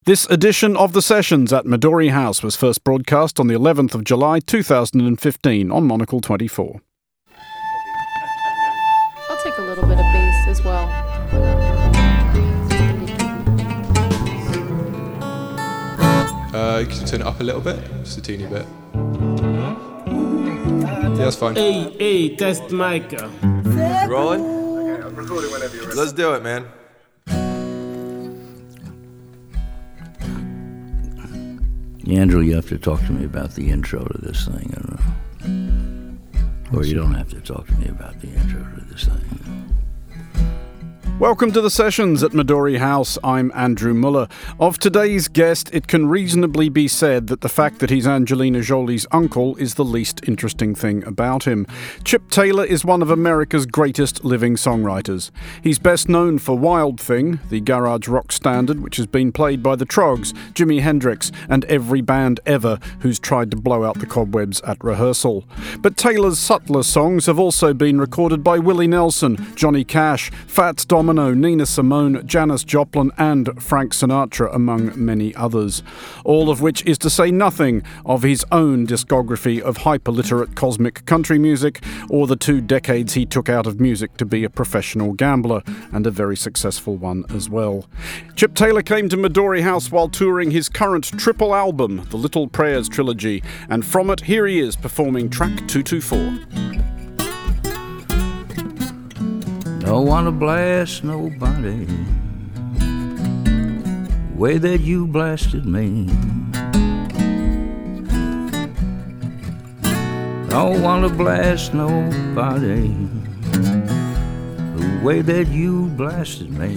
This edition of The Sessions at Midori House was first broadcast on the 11th of July 2015 on Monocle 24. I'll take a little bit of bass as well. You can turn it up a little bit, just a teeny bit. Yeah, that's fine. Hey, test mic. Rolling? Okay, I'm recording whenever you're ready. Let's do it, man. Andrew, you have to talk to me about the intro to this thing. I don't know. Or you don't have to talk to me about the intro to this thing. Welcome to The Sessions at Midori House. I'm Andrew Muller. Of today's guest, it can reasonably be said that the fact that he's Angelina Jolie's uncle is the least interesting thing about him. Chip Taylor is one of America's greatest living songwriters. He's best known for Wild Thing, the garage rock standard which has been played by the Troggs, Jimi Hendrix, and every band ever who's tried to blow out the cobwebs at rehearsal. But Taylor's subtler songs have also been recorded by Willie Nelson, Johnny Cash, Fats Domino, Nina Simone, Janis Joplin and Frank Sinatra, among many others. All of which is to say nothing of his own discography of hyperliterate cosmic country music, or the 2 decades he took out of music to be a professional gambler, and a very successful one as well. Chip Taylor came to Midori House while touring his current triple album, the Little Prayers Trilogy, and from it, here he is performing track 224. Don't wanna blast nobody way that you blasted me. Don't wanna blast nobody the way that you blasted me.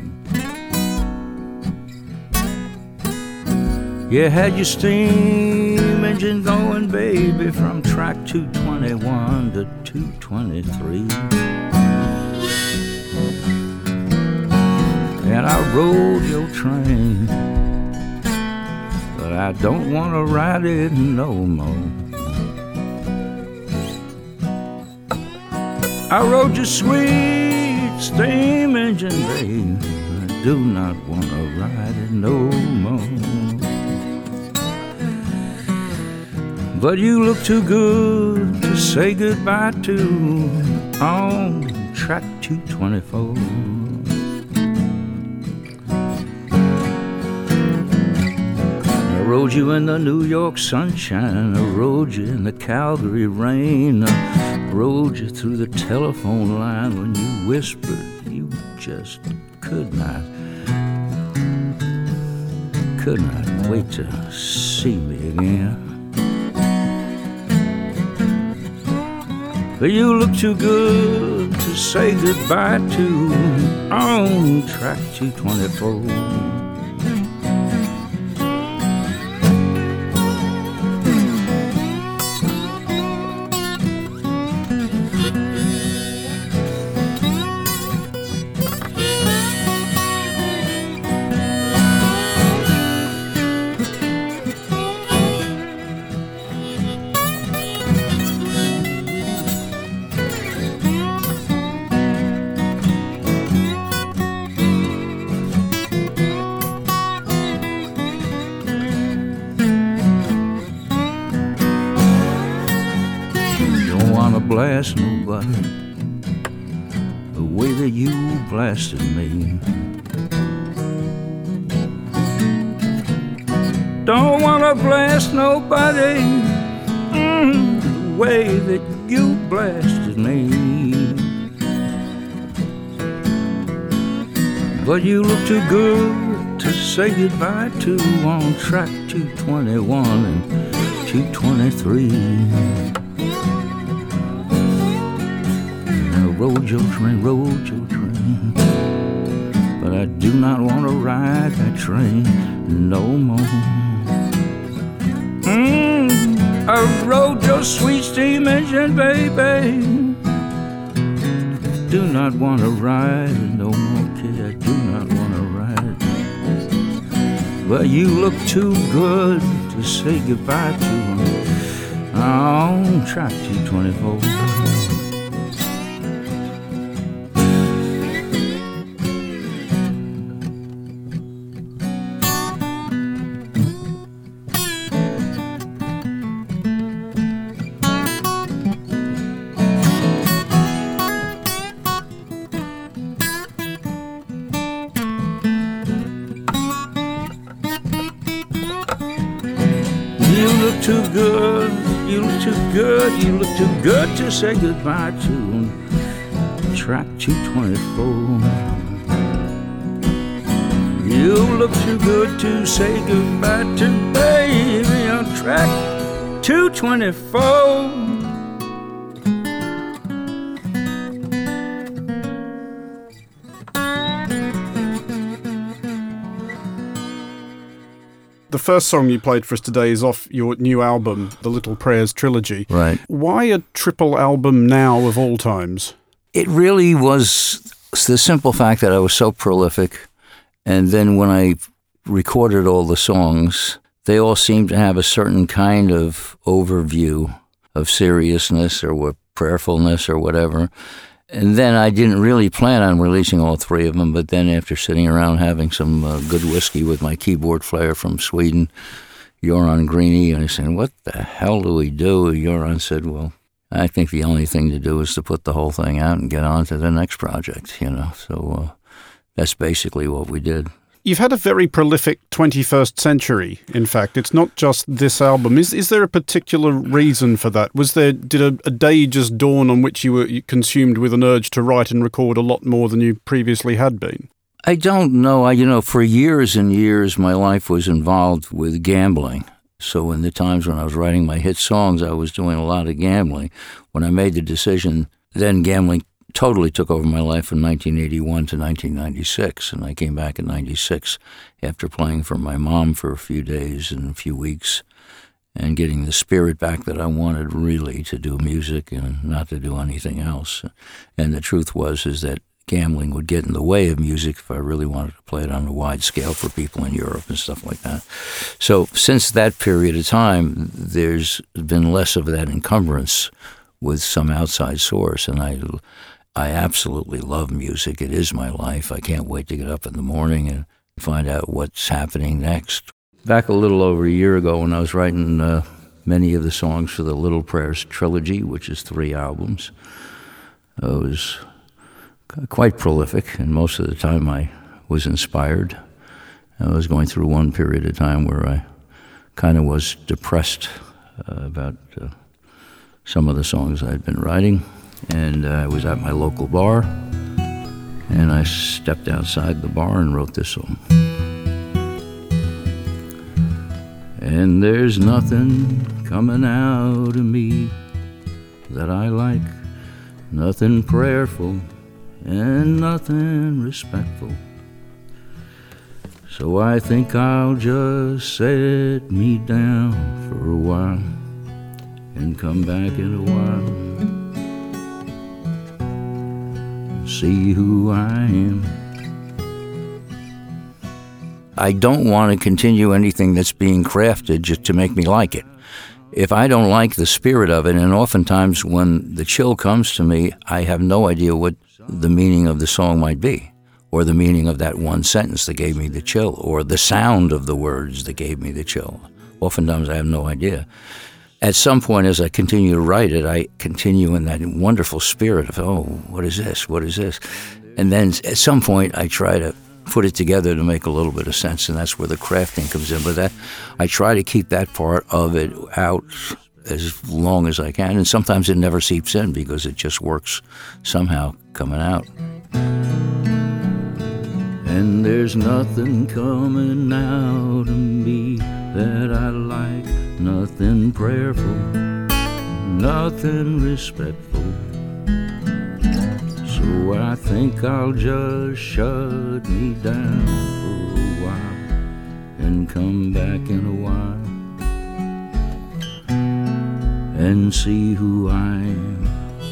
You had your steam engine going, baby, from track 221 to 223. And I rode your train, but I don't want to ride it no more. I rode your sweet steam engine, babe, I do not want to ride it no more. But you look too good to say goodbye to on track 224. I rode you in the New York sunshine, I rode you in the Calgary rain, I rode you through the telephone line when you whispered you just could not wait to see me again. But you look too good to say goodbye to on track 224. Blast nobody the way that you blasted me. Don't wanna blast nobody the way that you blasted me. But you look too good to say goodbye to on track 221 and 223. Rode your train, but I do not want to ride that train no more. I rode your sweet steam engine, baby. Do not want to ride it no more, kid. I do not want to ride it. But you look too good to say goodbye to on track 224. look too good, you look too good, you look too good to say goodbye to. Track 224. You look too good to say goodbye to, baby, on track 224. The first song you played for us today is off your new album, The Little Prayers Trilogy. Right. Why a triple album now of all times? It really was the simple fact that I was so prolific, and then when I recorded all the songs, they all seemed to have a certain kind of overview of seriousness or prayerfulness or whatever. And then I didn't really plan on releasing all three of them, but then after sitting around having some good whiskey with my keyboard player from Sweden, Göran Greenie, and I said, what the hell do we do? Göran said, well, I think the only thing to do is to put the whole thing out and get on to the next project, you know. So that's basically what we did. You've had a very prolific 21st century, in fact. It's not just this album. Is there a particular reason for that? Did a day just dawn on which you were consumed with an urge to write and record a lot more than you previously had been? I don't know. For years and years, my life was involved with gambling. So in the times when I was writing my hit songs, I was doing a lot of gambling. When I made the decision, then gambling totally took over my life from 1981 to 1996, and I came back in 96 after playing for my mom for a few days and a few weeks and getting the spirit back that I wanted really to do music and not to do anything else. And the truth is that gambling would get in the way of music if I really wanted to play it on a wide scale for people in Europe and stuff like that. So since that period of time, there's been less of that encumbrance with some outside source, and I absolutely love music. It is my life. I can't wait to get up in the morning and find out what's happening next. Back a little over a year ago when I was writing many of the songs for the Little Prayers Trilogy, which is 3 albums, I was quite prolific, and most of the time I was inspired. I was going through one period of time where I kind of was depressed about some of the songs I'd been writing. And I was at my local bar, and I stepped outside the bar and wrote this song. And there's nothing coming out of me that I like, nothing prayerful and nothing respectful. So I think I'll just set me down for a while and come back in a while. See who I am. I don't want to continue anything that's being crafted just to make me like it. If I don't like the spirit of it, and oftentimes when the chill comes to me, I have no idea what the meaning of the song might be, or the meaning of that one sentence that gave me the chill, or the sound of the words that gave me the chill. Oftentimes I have no idea. At some point, as I continue to write it, I continue in that wonderful spirit of, oh, what is this? What is this? And then at some point, I try to put it together to make a little bit of sense, and that's where the crafting comes in. But I try to keep that part of it out as long as I can, and sometimes it never seeps in because it just works somehow coming out. And there's nothing coming out of me that I like, nothing prayerful, nothing respectful. So I think I'll just shut me down for a while and come back in a while and see who I am.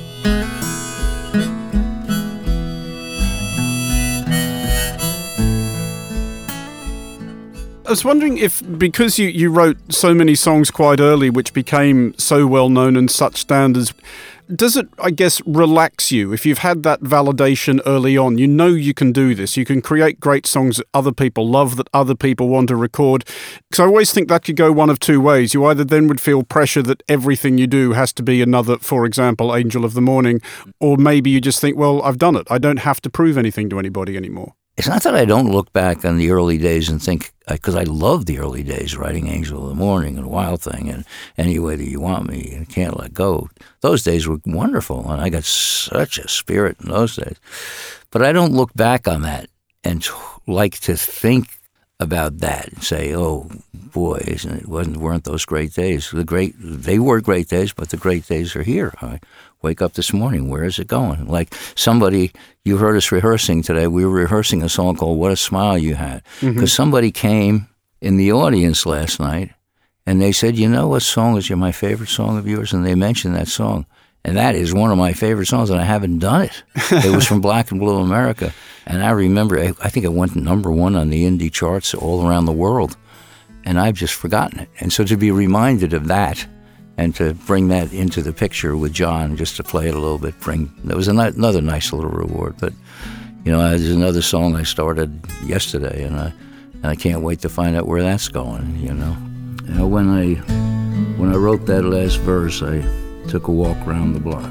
I was wondering if, because you wrote so many songs quite early which became so well known and such standards, does it, I guess, relax you? If you've had that validation early on, you know you can do this. You can create great songs that other people love, that other people want to record. Because I always think that could go one of two ways. You either then would feel pressure that everything you do has to be another, for example, Angel of the Morning, or maybe you just think, well, I've done it. I don't have to prove anything to anybody anymore. it's not that I don't look back on the early days and think, because I love the early days, writing Angel of the Morning and Wild Thing and Any Way That You Want Me and Can't Let Go. Those days were wonderful, and I got such a spirit in those days. But I don't look back on that and like to think about that and say, oh boy, weren't those great days? They were great days, but the great days are here. I wake up this morning, where is it going? Like somebody, you heard us rehearsing today, we were rehearsing a song called What a Smile You Had. Because somebody came in the audience last night and they said, you know what song is my favorite song of yours? And they mentioned that song. And that is one of my favorite songs, and I haven't done it. It was from Black and Blue America. And I remember, I think it went number one on the indie charts all around the world. And I've just forgotten it. And so to be reminded of that and to bring that into the picture with John, just to play it a little bit, that was another nice little reward. But, there's another song I started yesterday, and I can't wait to find out where that's going, When I wrote that last verse, I took a walk around the block.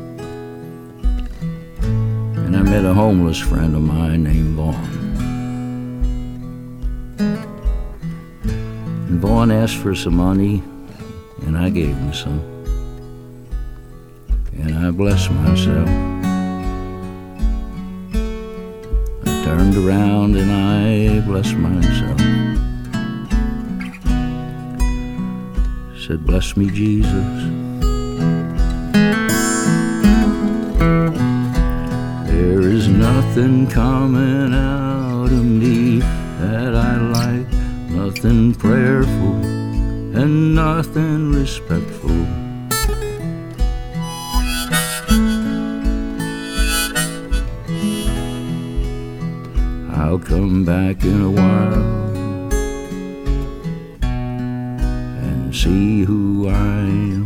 And I met a homeless friend of mine named Vaughn. And Vaughn asked for some money, and I gave him some. And I blessed myself. I turned around and I blessed myself. Said, bless me, Jesus. There is nothing coming out of me that I like, nothing prayerful and nothing respectful. I'll come back in a while and see who I am.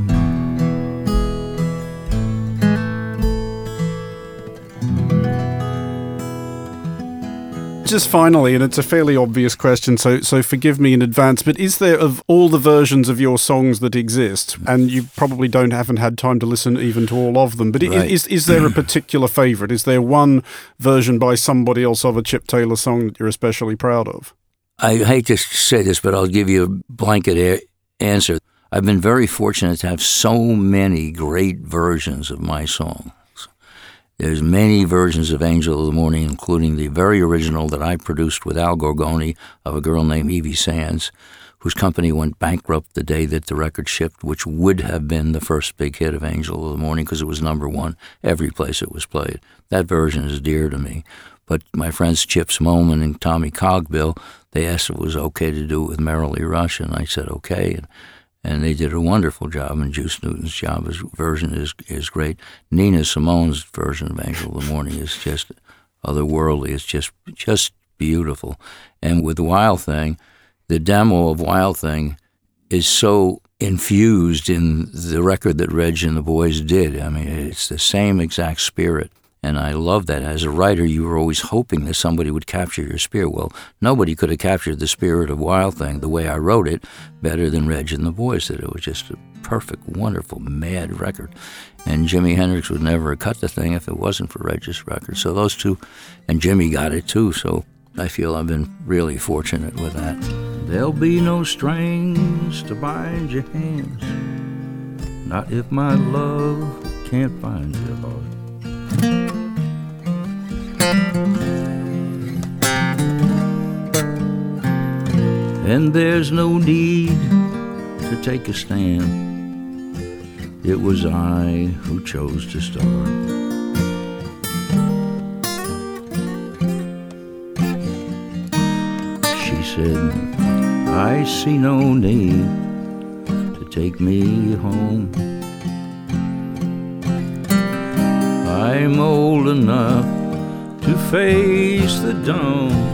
Just finally, and it's a fairly obvious question, so forgive me in advance, but is there, of all the versions of your songs that exist, and you probably haven't had time to listen even to all of them, but right. is there a particular favourite? Is there one version by somebody else of a Chip Taylor song that you're especially proud of? I hate to say this, but I'll give you a blanket answer. I've been very fortunate to have so many great versions of my song. There's many versions of Angel of the Morning, including the very original that I produced with Al Gorgoni of a girl named Evie Sands, whose company went bankrupt the day that the record shipped, which would have been the first big hit of Angel of the Morning because it was number one every place it was played. That version is dear to me. But my friends Chips Moman and Tommy Cogbill, they asked if it was okay to do it with Merrily Rush, and I said okay. And they did a wonderful job, and Juice Newton's version is great. Nina Simone's version of Angel of the Morning is just otherworldly. It's just beautiful. And with Wild Thing, the demo of Wild Thing is so infused in the record that Reg and the boys did. I mean, it's the same exact spirit. And I love that. As a writer, you were always hoping that somebody would capture your spirit. Well, nobody could have captured the spirit of Wild Thing the way I wrote it better than Reg and the boys did. It was just a perfect, wonderful, mad record. And Jimi Hendrix would never have cut the thing if it wasn't for Reg's record. So those two, and Jimmy got it too, so I feel I've been really fortunate with that. There'll be no strings to bind your hands, not if my love can't find your heart. And there's no need to take a stand. It was I who chose to start. She said, I see no need to take me home. I'm old enough to face the dawn.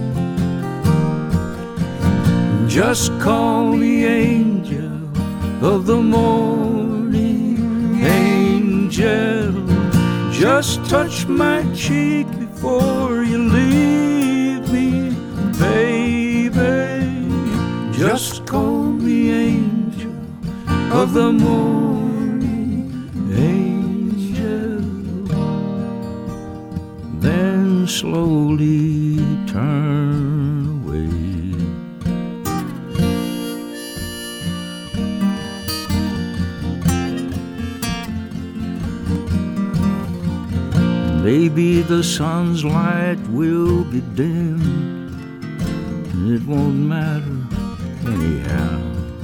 Just call me angel of the morning, angel. Just touch my cheek before you leave me, baby. Just call me angel of the morning, angel. Then slowly the sun's light will be dim. It won't matter anyhow.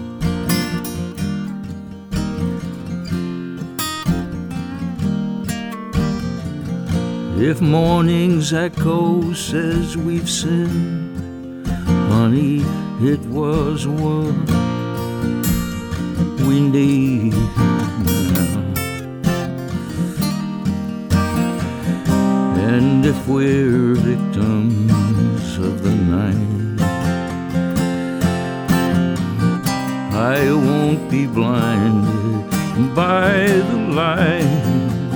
If morning's echo says we've sinned, honey, it was what we need now. And if we're victims of the night, I won't be blinded by the light.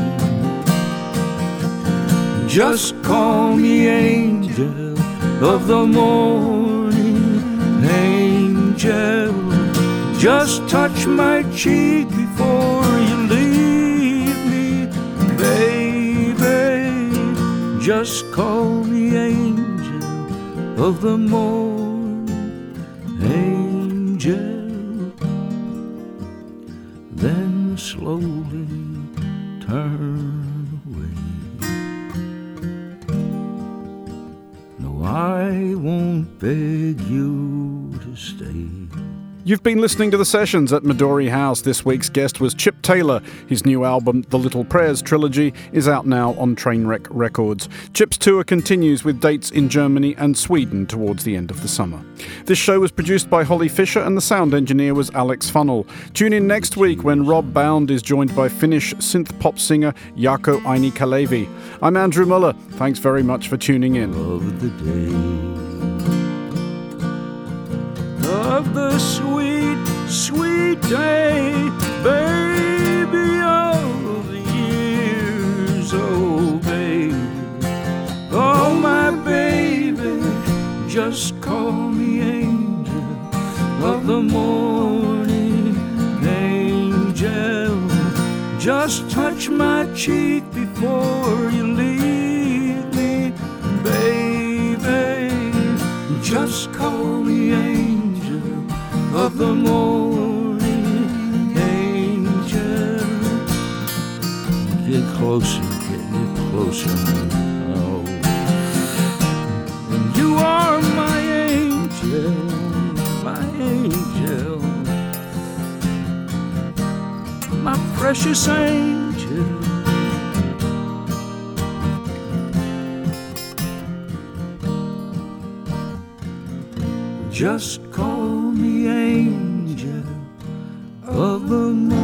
Just call me angel of the morning, angel. Just touch my cheek before you leave me, baby. Just call me angel of the morning, angel. Then slowly turn away. I won't beg you to stay. You've been listening to The Sessions at Midori House. This week's guest was Chip Taylor. His new album, The Little Prayers Trilogy, is out now on Trainwreck Records. Chip's tour continues with dates in Germany and Sweden towards the end of the summer. This show was produced by Holly Fisher and the sound engineer was Alex Funnell. Tune in next week when Rob Bound is joined by Finnish synth-pop singer Jaakko Aini-Kalevi. I'm Andrew Muller. Thanks very much for tuning in. Of the day, of the sweet, sweet day, baby, of the years, oh baby, oh my baby, just call me angel of the morning, angel. Just touch my cheek before you leave me, baby. Just call me angel of the morning, angel. Get closer, get closer. Oh, you are my angel, my angel, my precious angel. Just call me angel of the morning.